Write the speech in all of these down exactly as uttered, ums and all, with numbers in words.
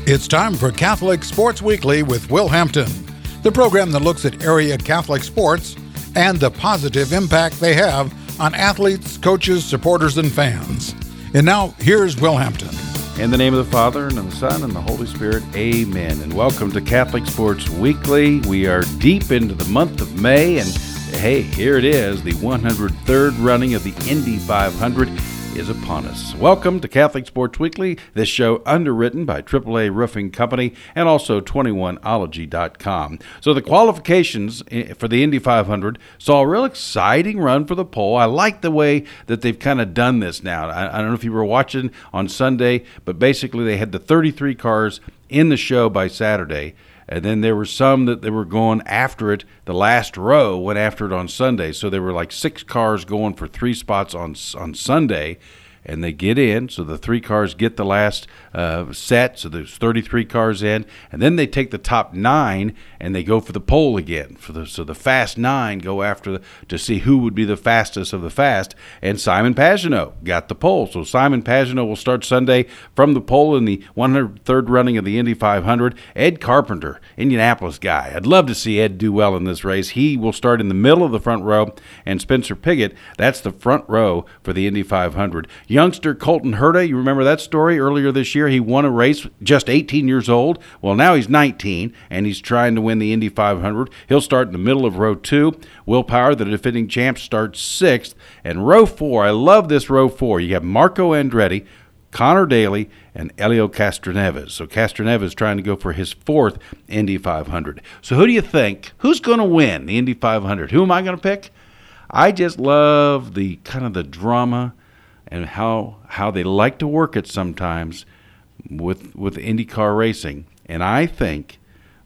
It's time for Catholic Sports Weekly with Will Hampton, the program that looks at area Catholic sports and the positive impact they have on athletes, coaches, supporters, and fans. And now, here's Will Hampton. In the name of the Father, and of the Son, and the Holy Spirit, amen. And welcome to Catholic Sports Weekly. We are deep into the month of May, and hey, here it is. The one hundred third running of the Indy five hundred is upon us. Welcome to Catholic Sports Weekly, this show underwritten by triple A Roofing Company and also twenty-one ology dot com. So the qualifications for the Indy five hundred saw a real exciting run for the pole. I like the way that they've kind of done this now. I, I don't know if you were watching on Sunday, but basically they had the thirty-three cars in the show by Saturday. And then there were some that they were going after it. The last row went after it on Sunday. So there were like six cars going for three spots on on Sunday. And they get in, so the three cars get the last uh, set, so there's thirty-three cars in, and then they take the top nine and they go for the pole again. For the so the fast nine go after the, to see who would be the fastest of the fast, and Simon Pagenaud got the pole. So Simon Pagenaud will start Sunday from the pole in the one hundred third running of the Indy five hundred. Ed Carpenter, Indianapolis guy. I'd love to see Ed do well in this race. He will start in the middle of the front row, and Spencer Pigot, that's the front row for the Indy five hundred. Youngster Colton Herta, you remember that story earlier this year? He won a race just eighteen years old. Well, now he's nineteen, and he's trying to win the Indy five hundred. He'll start in the middle of row two. Will Power, the defending champ, starts sixth. And row four, I love this row four. You have Marco Andretti, Connor Daly, and Helio Castroneves. So Castroneves trying to go for his fourth Indy five hundred. So who do you think? Who's going to win the Indy five hundred? Who am I going to pick? I just love the kind of the drama and how how they like to work it sometimes with with IndyCar racing. And I think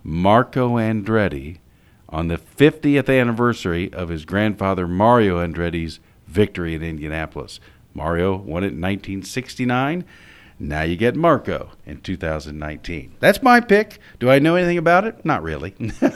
Marco Andretti, on the fiftieth anniversary of his grandfather Mario Andretti's victory in Indianapolis. Mario won it in nineteen sixty-nine. Now you get Marco in two thousand nineteen. That's my pick. Do I know anything about it? Not really.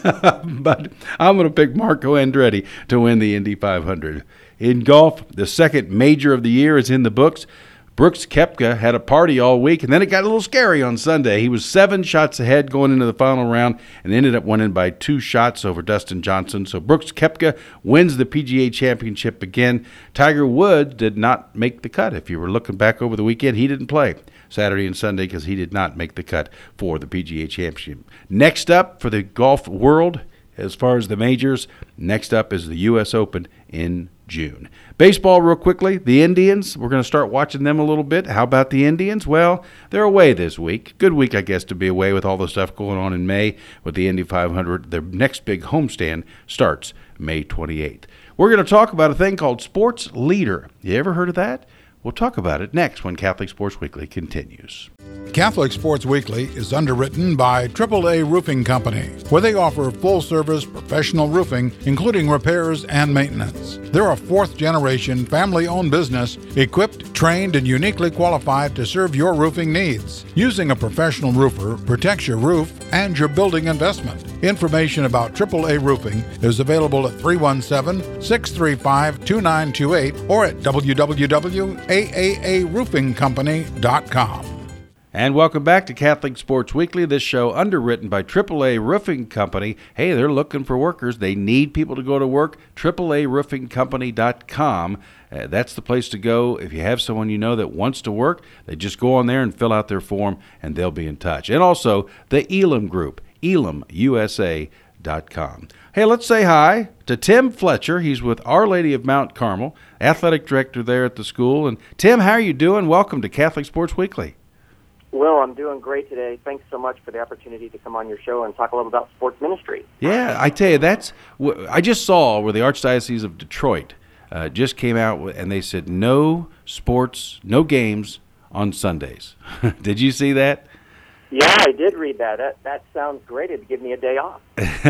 But I'm going to pick Marco Andretti to win the Indy five hundred. In golf, the second major of the year is in the books. Brooks Koepka had a party all week, and then it got a little scary on Sunday. He was seven shots ahead going into the final round and ended up winning by two shots over Dustin Johnson. So Brooks Koepka wins the P G A Championship again. Tiger Woods did not make the cut. If you were looking back over the weekend, he didn't play Saturday and Sunday because he did not make the cut for the P G A Championship. Next up for the golf world, as far as the majors, next up is the U S Open in June. Baseball, real quickly, the Indians, we're going to start watching them a little bit. How about the Indians? Well, they're away this week. Good week, I guess, to be away with all the stuff going on in May with the Indy five hundred. Their next big homestand starts May twenty-eighth. We're going to talk about a thing called Sports Leader. You ever heard of that? We'll talk about it next when Catholic Sports Weekly continues. Catholic Sports Weekly is underwritten by triple A Roofing Company, where they offer full-service professional roofing, including repairs and maintenance. They're a fourth-generation family-owned business equipped, trained, and uniquely qualified to serve your roofing needs. Using a professional roofer protects your roof and your building investment. Information about triple A Roofing is available at three one seven, six three five, two nine two eight or at w w w dot a a a roofing company dot com. And welcome back to Catholic Sports Weekly, this show underwritten by triple A Roofing Company. Hey, they're looking for workers. They need people to go to work. triple a roofing company dot com. Uh, that's the place to go. If you have someone you know that wants to work, they just go on there and fill out their form, and they'll be in touch. And also the Elam Group, elam u s a dot com. Hey, let's say hi to Tim Fletcher. He's with Our Lady of Mount Carmel, athletic director there at the school. And Tim, how are you doing? Welcome to Catholic Sports Weekly. Will, I'm doing great today. Thanks so much for the opportunity to come on your show and talk a little about sports ministry. Yeah, I tell you, that's I just saw where the Archdiocese of Detroit uh, just came out and they said no sports, no games on Sundays. Did you see that? Yeah, I did read that. That, that sounds great. It'd give me a day off.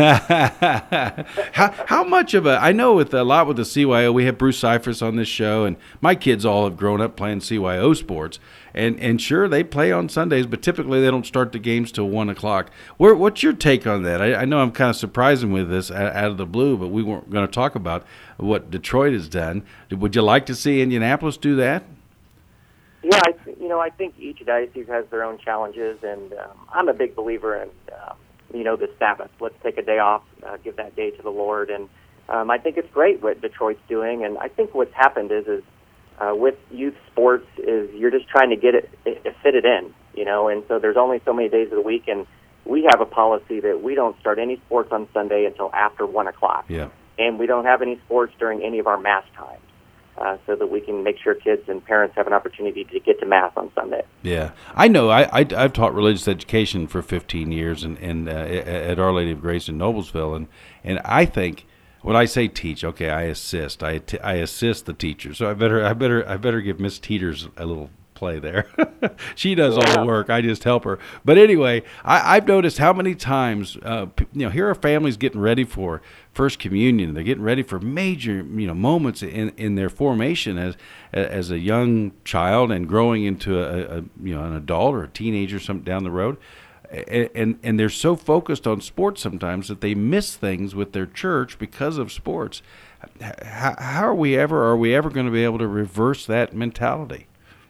how, how much of a, I know with a lot with the C Y O, we have Bruce Cyphers on this show, and my kids all have grown up playing C Y O sports. And and sure, they play on Sundays, but typically they don't start the games till one o'clock. Where, what's your take on that? I, I know I'm kind of surprising with this out, out of the blue, but we weren't going to talk about what Detroit has done. Would you like to see Indianapolis do that? Yeah, I, th- you know, I think each diocese has their own challenges, and um, I'm a big believer in, uh, you know, the Sabbath. Let's take a day off, uh, give that day to the Lord, and um, I think it's great what Detroit's doing. And I think what's happened is, is uh, with youth sports, is you're just trying to get it, it, it fit it in, you know. And so there's only so many days of the week, and we have a policy that we don't start any sports on Sunday until after one o'clock. Yeah. And we don't have any sports during any of our Mass times. Uh, so that we can make sure kids and parents have an opportunity to get to Mass on Sunday. Yeah, I know. I, I I've taught religious education for fifteen years, and and uh, at Our Lady of Grace in Noblesville, and and I think when I say teach, okay, I assist. I t- I assist the teacher. So I better I better I better give Miss Teeters a little play there. She does all the work. I just help her. But anyway, I, I've noticed how many times, uh, you know, here are families getting ready for First Communion. They're getting ready for major, you know, moments in, in their formation as as a young child and growing into a, a you know an adult or a teenager some down the road. And, and and they're so focused on sports sometimes that they miss things with their church because of sports. How, how are we ever are we ever going to be able to reverse that mentality?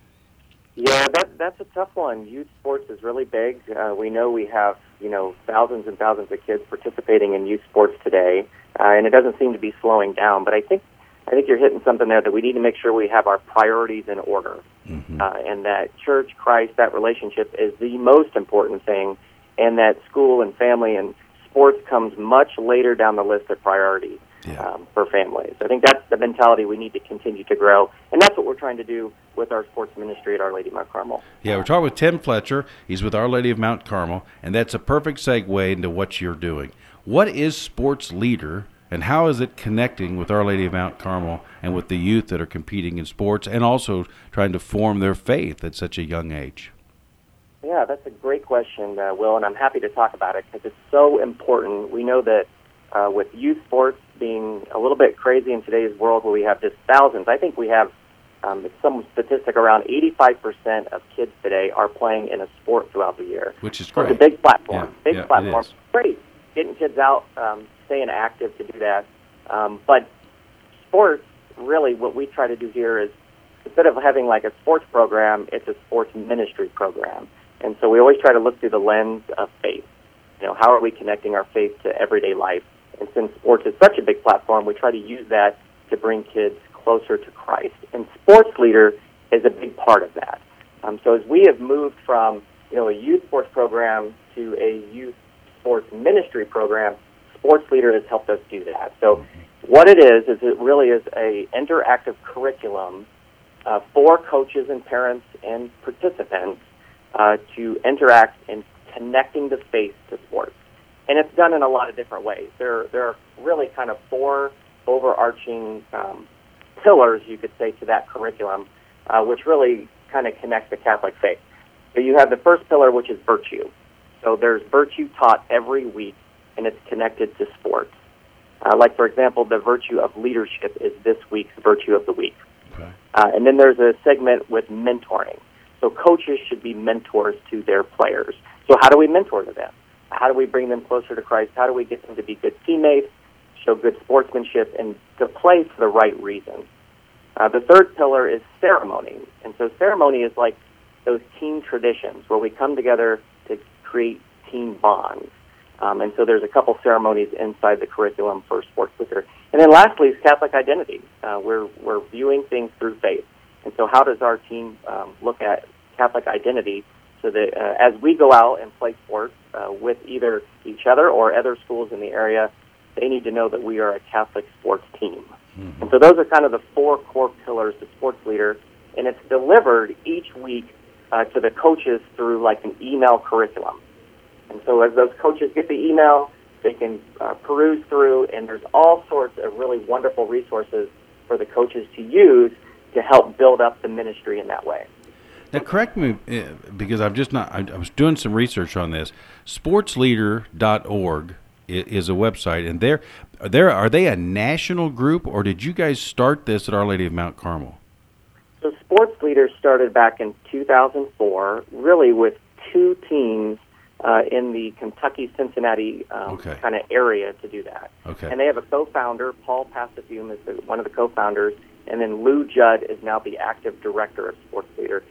Yeah, that that's a tough one. Youth sports is really big. Uh, we know we have, you know, thousands and thousands of kids participating in youth sports today, uh, and it doesn't seem to be slowing down. But I think I think you're hitting something there that we need to make sure we have our priorities in order, mm-hmm. uh, and that church, Christ, that relationship is the most important thing, and that school and family and sports comes much later down the list of priorities. Yeah. Um, for families. I think that's the mentality we need to continue to grow, and that's what we're trying to do with our sports ministry at Our Lady of Mount Carmel. Yeah, we're talking with Tim Fletcher. He's with Our Lady of Mount Carmel, and that's a perfect segue into what you're doing. What is Sports Leader, and how is it connecting with Our Lady of Mount Carmel and with the youth that are competing in sports and also trying to form their faith at such a young age? Yeah, that's a great question, uh, Will, and I'm happy to talk about it because it's so important. We know that uh, with youth sports being a little bit crazy in today's world where we have just thousands, I think we have um, some statistic around eighty-five percent of kids today are playing in a sport throughout the year. Which is so great. It's a big platform. Yeah, big yeah, platform. It is. Great. Getting kids out, um, staying active to do that. Um, but sports, really what we try to do here is instead of having like a sports program, it's a sports ministry program. And so we always try to look through the lens of faith. You know, how are we connecting our faith to everyday life? And since sports is such a big platform, we try to use that to bring kids closer to Christ. And Sports Leader is a big part of that. Um, so as we have moved from, you know, a youth sports program to a youth sports ministry program, Sports Leader has helped us do that. So what it is, is it really is a interactive curriculum uh, for coaches and parents and participants uh, to interact in connecting the faith to sports. And it's done in a lot of different ways. There, there are really kind of four overarching um, pillars, you could say, to that curriculum, uh, which really kind of connect the Catholic faith. So you have the first pillar, which is virtue. So there's virtue taught every week, and it's connected to sports. Uh, like, for example, the virtue of leadership is this week's virtue of the week. Okay. Uh, and then there's a segment with mentoring. So coaches should be mentors to their players. So how do we mentor to them? How do we bring them closer to Christ? How do we get them to be good teammates, show good sportsmanship, and to play for the right reasons? Uh, the third pillar is ceremony. And so ceremony is like those team traditions where we come together to create team bonds. Um, and so there's a couple ceremonies inside the curriculum for Sports Leader. And then lastly is Catholic identity. Uh, we're, we're viewing things through faith. And so how does our team um, look at Catholic identity so that uh, as we go out and play sports uh, with either each other or other schools in the area, they need to know that we are a Catholic sports team. Mm-hmm. And so those are kind of the four core pillars to Sports Leader, and it's delivered each week uh, to the coaches through like an email curriculum. And so as those coaches get the email, they can uh, peruse through, and there's all sorts of really wonderful resources for the coaches to use to help build up the ministry in that way. Now, correct me, because I'm just not, I was doing some research on this. sports leader dot org is a website, and they're, they're, are they a national group, or did you guys start this at Our Lady of Mount Carmel? So Sports Leader started back in two thousand four, really with two teams uh, in the Kentucky-Cincinnati um, okay. kind of area to do that. Okay. And they have a co-founder, Paul Pacifume is the, one of the co-founders, and then Lou Judd is now the active director of Sports Leader.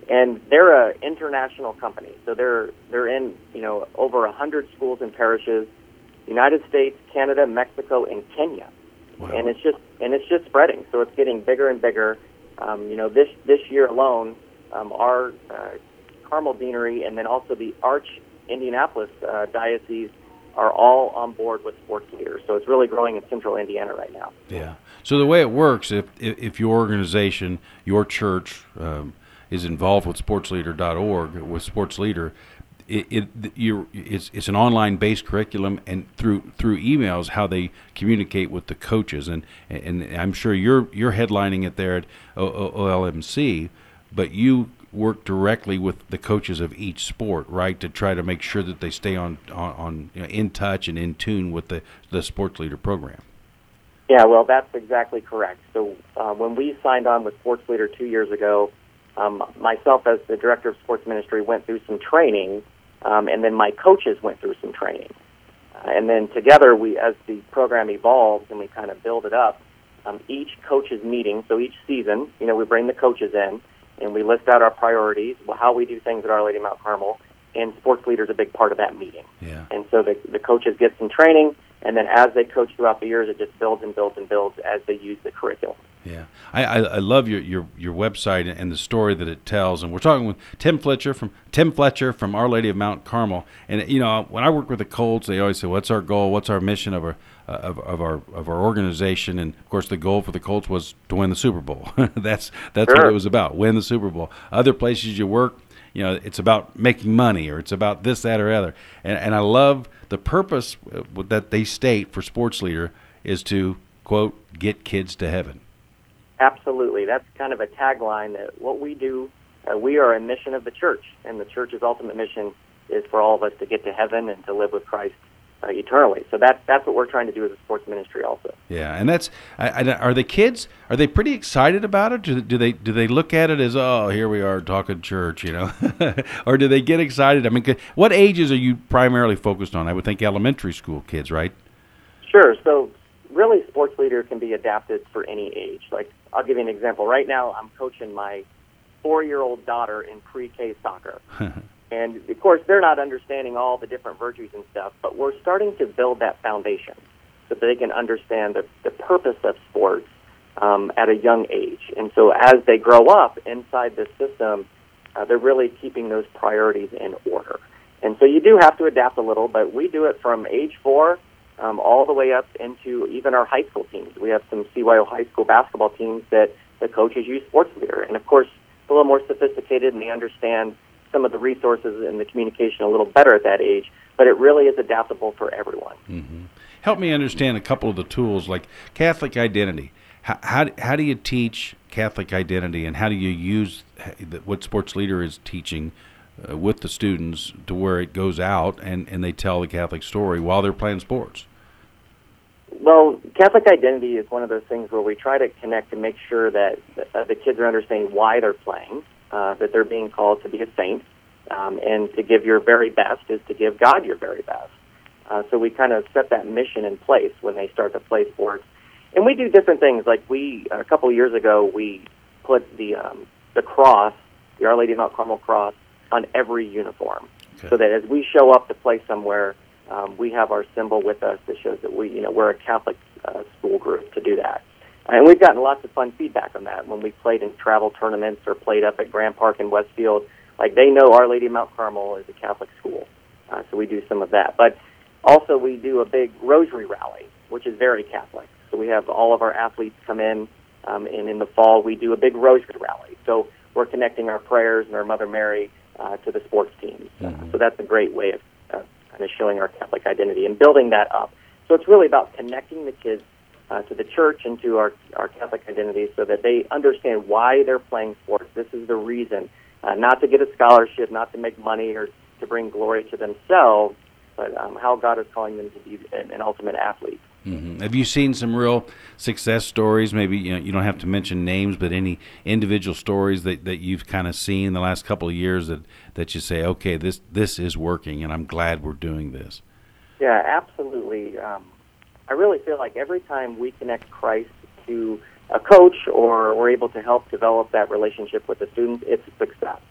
And they're an international company, so they're they're in you know over a hundred schools and parishes, United States, Canada, Mexico, and Kenya, Wow. and it's just and it's just spreading. So it's getting bigger and bigger. Um, you know, this this year alone, um, our uh, Carmel Deanery and then also the Arch Indianapolis uh, Diocese are all on board with Sports Leader. So it's really growing in central Indiana right now. Yeah. So the way it works, if if, if your organization, your church, um, is involved with sports leader dot org, with Sports Leader, it, it you it's it's an online based curriculum, and through through emails how they communicate with the coaches, and and I'm sure you're you're headlining it there at O L M C, but you work directly with the coaches of each sport, right, to try to make sure that they stay on on, on you know, in touch and in tune with the the Sports Leader program. Yeah, well, that's exactly correct. So uh, when we signed on with Sports Leader two years ago, Um, myself, as the director of sports ministry, went through some training, um, and then my coaches went through some training. Uh, and then together, we, as the program evolves and we kind of build it up, um, each coaches meeting, so each season, you know, we bring the coaches in, and we list out our priorities, how we do things at Our Lady of Mount Carmel, and Sports Leader is a big part of that meeting. Yeah. And so the, the coaches get some training, and then as they coach throughout the years, it just builds and builds and builds as they use the curriculum. Yeah, I, I, I love your, your, your website and the story that it tells. And we're talking with Tim Fletcher from Tim Fletcher from Our Lady of Mount Carmel. And you know, when I work with the Colts, they always say, "What's our goal? What's our mission of our uh, of, of our of our organization?" And of course, the goal for the Colts was to win the Super Bowl. that's that's Sure. what it was about: win the Super Bowl. Other places you work, you know, it's about making money, or it's about this, that, or other. And and I love the purpose that they state for Sports Leader is to, quote, get kids to heaven. Absolutely. That's kind of a tagline that what we do, uh, we are a mission of the church, and the church's ultimate mission is for all of us to get to heaven and to live with Christ uh, eternally. So that, that's what we're trying to do as a sports ministry also. Yeah, and that's, I, I, are the kids, are they pretty excited about it? Do, do they do they look at it as, oh, here we are talking church, you know? Or do they get excited? I mean, what ages are you primarily focused on? I would think elementary school kids, right? Sure. So really, Sports Leader can be adapted for any age. Like, I'll give you an example. Right now, I'm coaching my four-year-old daughter in pre-K soccer. And, of course, they're not understanding all the different virtues and stuff, but we're starting to build that foundation so that they can understand the, the purpose of sports um, at a young age. And so as they grow up inside this system, uh, they're really keeping those priorities in order. And so you do have to adapt a little, but we do it from age four Um, all the way up into even our high school teams. We have some C Y O high school basketball teams that the coaches use Sports Leader. And, of course, it's a little more sophisticated, and they understand some of the resources and the communication a little better at that age. But it really is adaptable for everyone. Mm-hmm. Help me understand a couple of the tools, like Catholic identity. How, how, how do you teach Catholic identity, and how do you use what Sports Leader is teaching Uh, with the students to where it goes out and, and they tell the Catholic story while they're playing sports? Well, Catholic identity is one of those things where we try to connect and make sure that uh, the kids are understanding why they're playing, uh, that they're being called to be a saint, um, and to give your very best is to give God your very best. Uh, so we kind of set that mission in place when they start to play sports. And we do different things. Like we, a couple of years ago, we put the um, the cross, the Our Lady of Mount Carmel cross, on every uniform, okay. So that as we show up to play somewhere, um, we have our symbol with us that shows that we, you know, we're a Catholic uh, school group to do that. And we've gotten lots of fun feedback on that when we played in travel tournaments or played up at Grand Park in Westfield. Like, they know Our Lady of Mount Carmel is a Catholic school, uh, so we do some of that. But also we do a big rosary rally, which is very Catholic. So we have all of our athletes come in, um, and in the fall we do a big rosary rally. So we're connecting our prayers and our Mother Mary Uh, to the sports teams. Mm-hmm. Uh, so that's a great way of uh, kind of showing our Catholic identity and building that up. So it's really about connecting the kids uh, to the church and to our, our Catholic identity so that they understand why they're playing sports. This is the reason, uh, not to get a scholarship, not to make money or to bring glory to themselves, but um, how God is calling them to be an, an ultimate athlete. Mm-hmm. Have you seen some real success stories? Maybe you know, you don't have to mention names, but any individual stories that, that you've kind of seen in the last couple of years that, that you say, okay, this this is working, and I'm glad we're doing this. Yeah, absolutely. Um, I really feel like every time we connect Christ to a coach or we're able to help develop that relationship with the students, it's a success.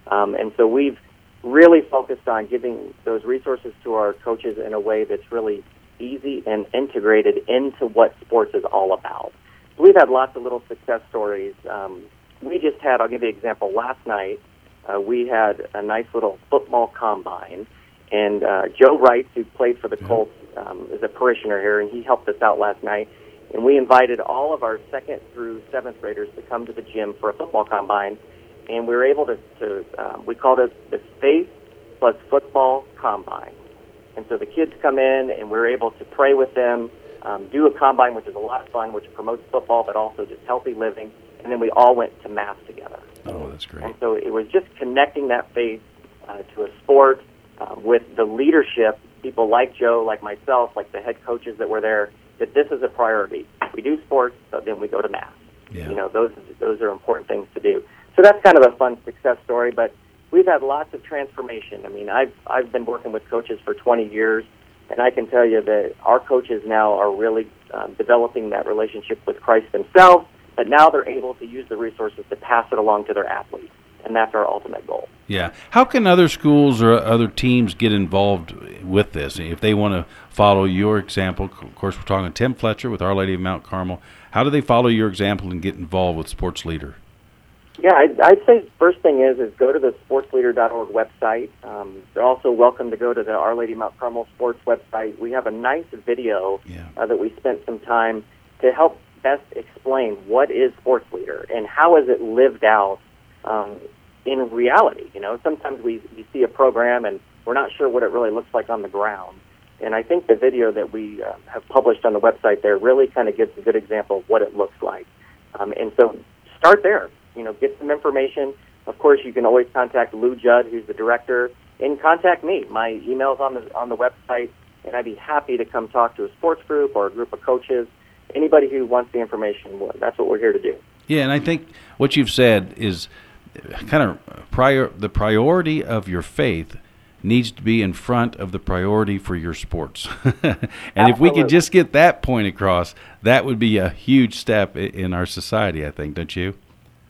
Um, and so we've really focused on giving those resources to our coaches in a way that's really easy and integrated into what sports is all about. So we've had lots of little success stories. Um, we just had, I'll give you an example, last night uh, we had a nice little football combine, and uh, Joe Wright, who played for the Colts, um, is a parishioner here, and he helped us out last night. And we invited all of our second through seventh graders to come to the gym for a football combine, and we were able to, to um, we called it the Faith plus Football Combine. And so the kids come in, and we're able to pray with them, um, do a combine, which is a lot of fun, which promotes football, but also just healthy living. And then we all went to Mass together. Oh, that's great. And so it was just connecting that faith uh, to a sport uh, with the leadership, people like Joe, like myself, like the head coaches that were there, that this is a priority. We do sports, but then we go to Mass. Yeah. You know, those those are important things to do. So that's kind of a fun success story, but we've had lots of transformation. I mean, I've I've been working with coaches for twenty years, and I can tell you that our coaches now are really um, developing that relationship with Christ themselves, but now they're able to use the resources to pass it along to their athletes, and that's our ultimate goal. Yeah. How can other schools or other teams get involved with this? If they want to follow your example, of course, we're talking Tim Fletcher with Our Lady of Mount Carmel. How do they follow your example and get involved with Sports Leader? Yeah, I'd, I'd say first thing is is go to the sports leader dot org website. Um, they're also welcome to go to the Our Lady of Mount Carmel Sports website. We have a nice video yeah. uh, that we spent some time to help best explain what is Sports Leader and how is it lived out um, in reality. You know, sometimes we, we see a program and we're not sure what it really looks like on the ground. And I think the video that we uh, have published on the website there really kind of gives a good example of what it looks like. Um, and so start there. You know, get some information. Of course, you can always contact Lou Judd, who's the director, and contact me. My email's on the on the website, and I'd be happy to come talk to a sports group or a group of coaches. Anybody who wants the information, that's what we're here to do. Yeah, and I think what you've said is kind of prior. The priority of your faith needs to be in front of the priority for your sports. And Absolutely. If we could just get that point across, that would be a huge step in our society, I think, don't you?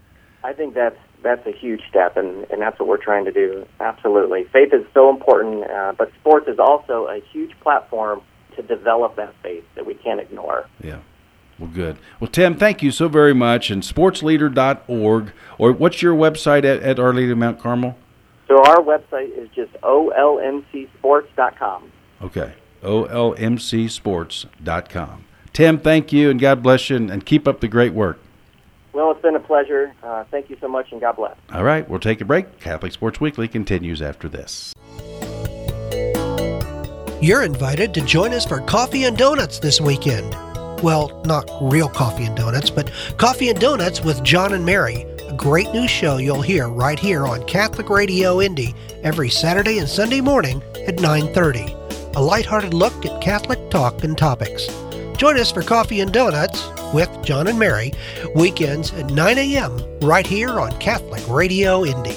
I think that's that's a huge step, and, and that's what we're trying to do. Absolutely. Faith is so important, uh, but sports is also a huge platform to develop that faith that we can't ignore. Yeah. Well, good. Well, Tim, thank you so very much. And sports leader dot org, or what's your website at, at Our Lady of Mount Carmel? So our website is just O L M C sports dot com. Okay, O L M C sports dot com. Tim, thank you, and God bless you, and, and keep up the great work. Well, it's been a pleasure. Uh, thank you so much, and God bless. All right, we'll take a break. Catholic Sports Weekly continues after this. You're invited to join us for Coffee and Donuts this weekend. Well, not real coffee and donuts, but Coffee and Donuts with John and Mary, a great new show you'll hear right here on Catholic Radio Indy every Saturday and Sunday morning at nine thirty. A lighthearted look at Catholic talk and topics. Join us for Coffee and Donuts with John and Mary, weekends at nine a.m. right here on Catholic Radio Indy.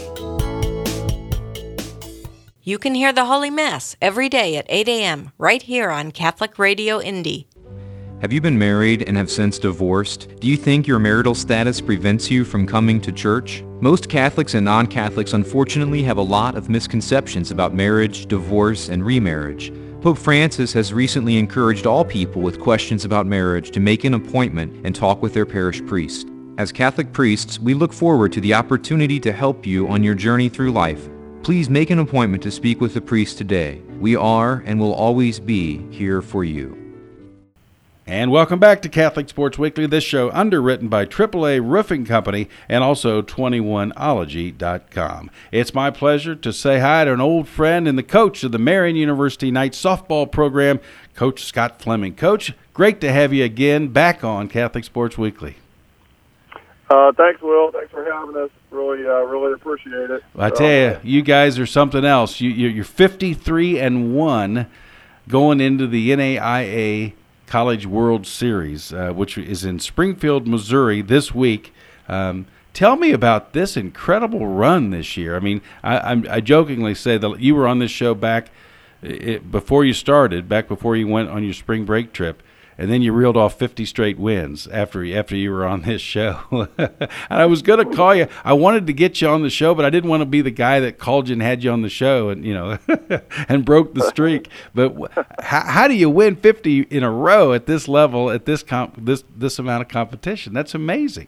You can hear the Holy Mass every day at eight a.m. right here on Catholic Radio Indy. Have you been married and have since divorced? Do you think your marital status prevents you from coming to church? Most Catholics and non-Catholics unfortunately have a lot of misconceptions about marriage, divorce, and remarriage. Pope Francis has recently encouraged all people with questions about marriage to make an appointment and talk with their parish priest. As Catholic priests, we look forward to the opportunity to help you on your journey through life. Please make an appointment to speak with the priest today. We are and will always be here for you. And welcome back to Catholic Sports Weekly, this show underwritten by triple A Roofing Company and also twenty-one ology dot com. It's my pleasure to say hi to an old friend and the coach of the Marian University Night Softball program, Coach Scott Fleming. Coach, great to have you again back on Catholic Sports Weekly. Uh, thanks, Will. Thanks for having us. Really, uh, really appreciate it. I tell you, you guys are something else. You, you're fifty-three and one going into the N A I A College World Series, uh, which is in Springfield, Missouri this week. Um, tell me about this incredible run this year. I mean, I, I'm, I jokingly say that you were on this show back it, before you started, back before you went on your spring break trip. and then you reeled off fifty straight wins after after you were on this show. And I was going to call you. I wanted to get you on the show, but I didn't want to be the guy that called you and had you on the show, and you know, and broke the streak. But how, how do you win fifty in a row at this level, at this comp, this this amount of competition? That's amazing.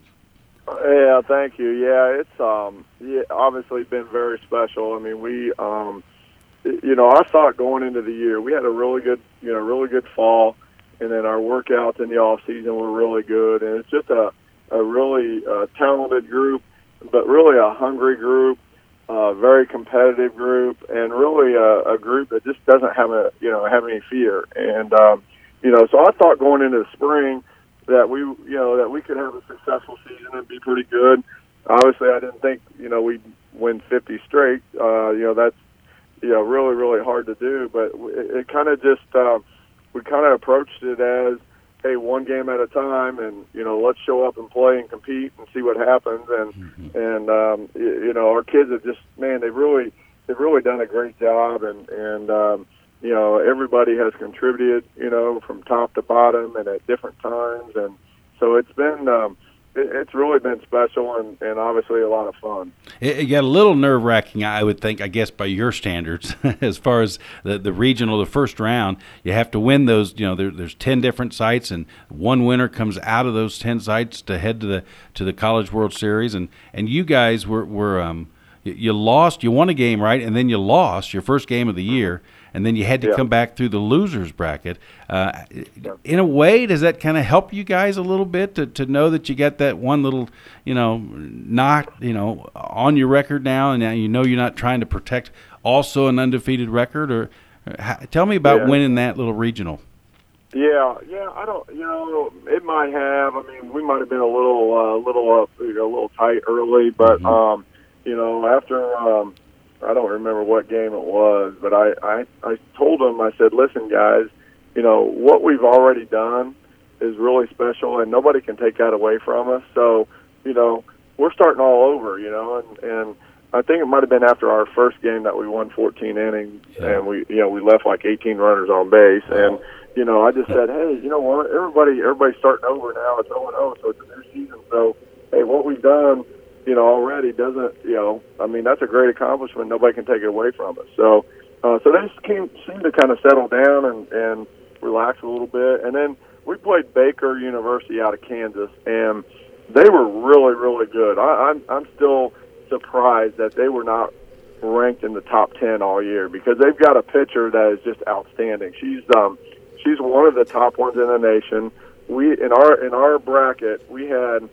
Yeah, thank you. Yeah, it's um, yeah, obviously been very special. I mean, we, um, you know, I thought going into the year we had a really good, you know, really good fall, and then our workouts in the off season were really good, and it's just a a really uh, talented group, but really a hungry group, a very competitive group, and really a, a group that just doesn't have a, you know, have any fear. And um, you know, so I thought going into the spring that we, you know, that we could have a successful season and be pretty good. Obviously, I didn't think, you know, we'd win fifty straight. Uh, you know, that's, you know, really, really hard to do. But it, it kind of just, uh, we kind of approached it as, hey, one game at a time, and, you know, let's show up and play and compete and see what happens. And, mm-hmm. and um, you, you know, our kids have just, man, they've really, they've really done a great job. And, and um, you know, everybody has contributed, you know, from top to bottom and at different times. And so it's been, um, it, it's really been special and, and obviously a lot of fun. It, it got a little nerve-wracking, I would think, I guess, by your standards, as far as the, the regional, the first round. You have to win those, you know, there, there's ten different sites, and one winner comes out of those ten sites to head to the to the College World Series. And, and you guys were, were um, you, you lost, you won a game, right, and then you lost your first game of the year. And then you had to yeah. come back through the losers bracket. Uh, yeah. In a way, does that kind of help you guys a little bit to, to know that you got that one little, you know, knock, you know, on your record now, and now you know you're not trying to protect also an undefeated record? Or, or how, tell me about yeah. winning that little regional. Yeah, yeah, I don't, you know, it might have. I mean, we might have been a little, uh, little up, you know, a little tight early, but mm-hmm. um, you know, after. Um, I don't remember what game it was, but I, I, I told them, I said, listen, guys, you know, what we've already done is really special, and nobody can take that away from us. So, you know, we're starting all over, you know, and, and I think it might have been after our first game that we won fourteen innings, yeah. and we, you know, we left like eighteen runners on base. And, you know, I just said, hey, you know what, everybody, everybody's starting over now. It's oh and oh, so it's a new season. So, hey, what we've done, you know, already doesn't, you know, I mean, that's a great accomplishment. Nobody can take it away from us. So, uh, so they just came, seemed to kind of settle down and, and relax a little bit. And then we played Baker University out of Kansas, and they were really, really good. I, I'm, I'm still surprised that they were not ranked in the top ten all year, because they've got a pitcher that is just outstanding. She's, um, she's one of the top ones in the nation. We, in our, in our bracket, we had,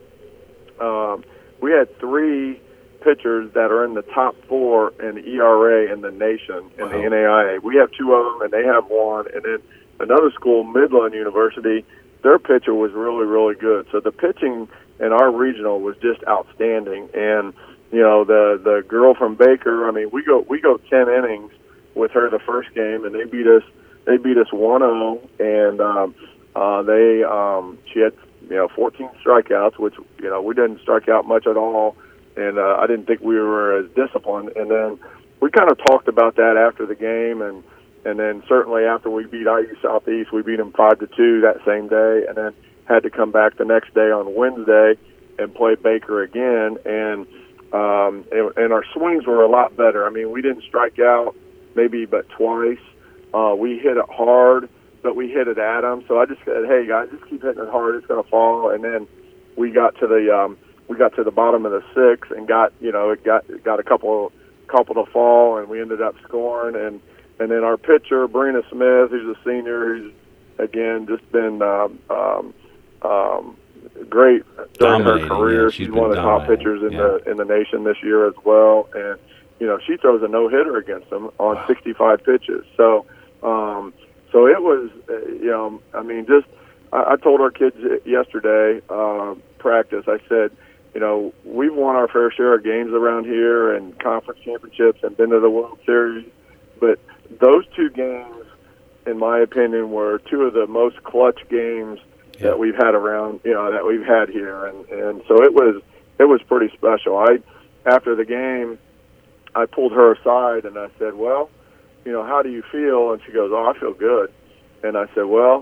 um, We had three pitchers that are in the top four in E R A in the nation in wow. the N A I A. We have two of them, and they have one. And then another school, Midland University, their pitcher was really, really good. So the pitching in our regional was just outstanding. And you know, the the girl from Baker, I mean, we go we go ten innings with her the first game, and they beat us. They beat us one oh, and um, uh, they um, she had. you know, fourteen strikeouts, which, you know, we didn't strike out much at all, and uh, I didn't think we were as disciplined. And then we kind of talked about that after the game, and and then certainly after we beat I U Southeast, we beat them five to two that same day, and then had to come back the next day on Wednesday and play Baker again, and um, and, and our swings were a lot better. I mean, we didn't strike out maybe but twice. Uh, we hit it hard, but we hit it at them. So I just said, hey, guys, just keep hitting it hard. It's going to fall. And then we got to the um, we got to the bottom of the sixth and got, you know, it got it got a couple couple to fall, and we ended up scoring. And, and then our pitcher, Brina Smith, who's a senior, who's, again, just been um, um, um, great during dominating, her career. yeah, she's, she's one of the top pitchers in, yeah. the, in the nation this year as well. And, you know, she throws a no-hitter against them on wow. sixty-five pitches. So, um, So it was, uh, you know, I mean, just, I, I told our kids yesterday, uh, practice, I said, you know, we've won our fair share of games around here and conference championships and been to the World Series, but those two games, in my opinion, were two of the most clutch games yeah. that we've had around, you know, that we've had here. And, and so it was, it was pretty special. I, after the game, I pulled her aside and I said, well, you know, how do you feel? And she goes, oh, I feel good. And I said, well,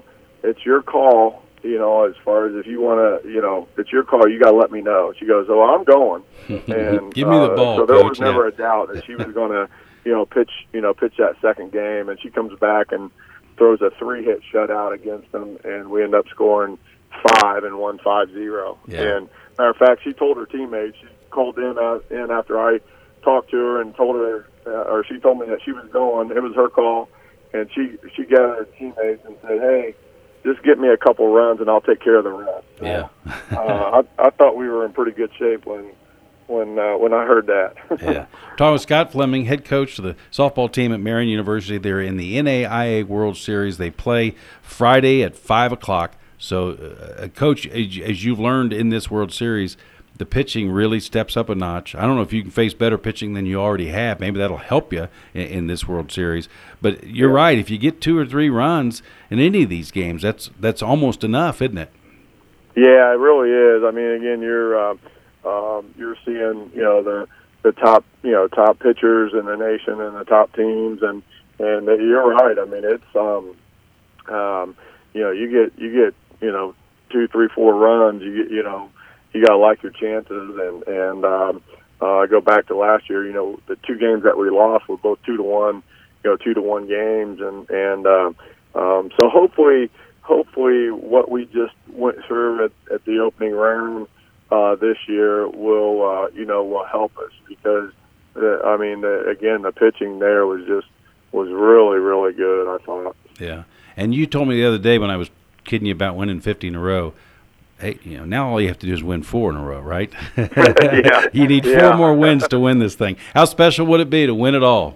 it's your call, you know, as far as if you want to, you know, it's your call. You got to let me know. She goes, oh, I'm going. And give me the uh, ball, so there Coach, was never yeah. a doubt that she was going to, you know, pitch, you know, pitch that second game. And she comes back and throws a three-hit shutout against them, and we end up scoring five and won five zero. Yeah. And matter of fact, she told her teammates, she called in, uh, in after I talked to her and told her, uh, or she told me that she was going. It was her call, and she she gathered her teammates and said, hey, just get me a couple runs and I'll take care of the rest. So, Yeah. uh, I, I thought we were in pretty good shape when when uh, when I heard that. Yeah. Talking with Scott Fleming, head coach of the softball team at Marian University. They're in the N A I A World Series. They play Friday at five o'clock. So, uh, Coach, as, as you've learned in this World Series, the pitching really steps up a notch. I don't know if you can face better pitching than you already have. Maybe that'll help you in, in this World Series. But you're Yeah. right. If you get two or three runs in any of these games, that's that's almost enough, isn't it? Yeah, it really is. I mean, again, you're uh, um, you're seeing, you know, the the top, you know, top pitchers in the nation and the top teams, and and you're right. I mean, it's um, um, you know, you get you get you know two, three, four runs. You get, you know, you got to like your chances, and and um, uh, I go back to last year. You know, the two games that we lost were both two to one, you know, two to one games, and and um, um, so hopefully. Hopefully what we just went through at, at the opening round uh, this year will, uh, you know, will help us because, uh, I mean, the, again, the pitching there was just, was really, really good, I thought. Yeah. And you told me the other day when I was kidding you about winning fifty in a row, hey, you know, now all you have to do is win four in a row, right? Yeah. You need four Yeah. more wins to win this thing. How special would it be to win it all?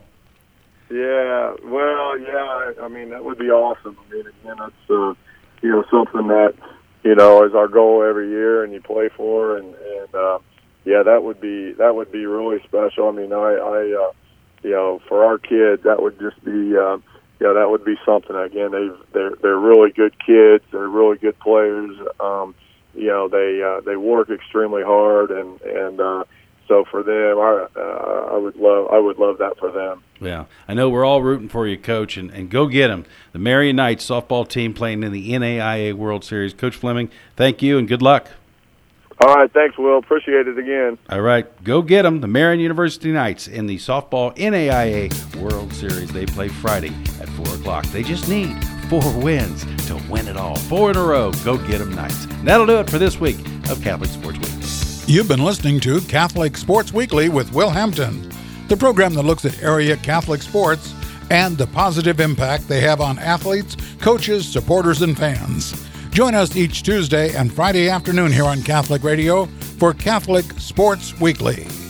Yeah, well, yeah, I mean, that would be awesome. I mean, again, it's, uh, you know, something that, you know, is our goal every year and you play for, and, and uh, yeah, that would be, that would be really special. I mean, I, I uh, you know, for our kids, that would just be, uh, yeah, that would be something. Again, they've, they're, they're really good kids. They're really good players. Um, you know, they, uh, they work extremely hard, and, and, uh, so for them, I, uh, I would love, I would love that for them. Yeah, I know we're all rooting for you, Coach, and, and go get them. The Marian Knights softball team playing in the N A I A World Series. Coach Fleming, thank you and good luck. All right, thanks, Will. Appreciate it again. All right, go get them. The Marian University Knights in the softball N A I A World Series. They play Friday at four o'clock. They just need four wins to win it all. Four in a row. Go get them, Knights. And that'll do it for this week of Catholic Sports Week. You've been listening to Catholic Sports Weekly with Will Hampton, the program that looks at area Catholic sports and the positive impact they have on athletes, coaches, supporters, and fans. Join us each Tuesday and Friday afternoon here on Catholic Radio for Catholic Sports Weekly.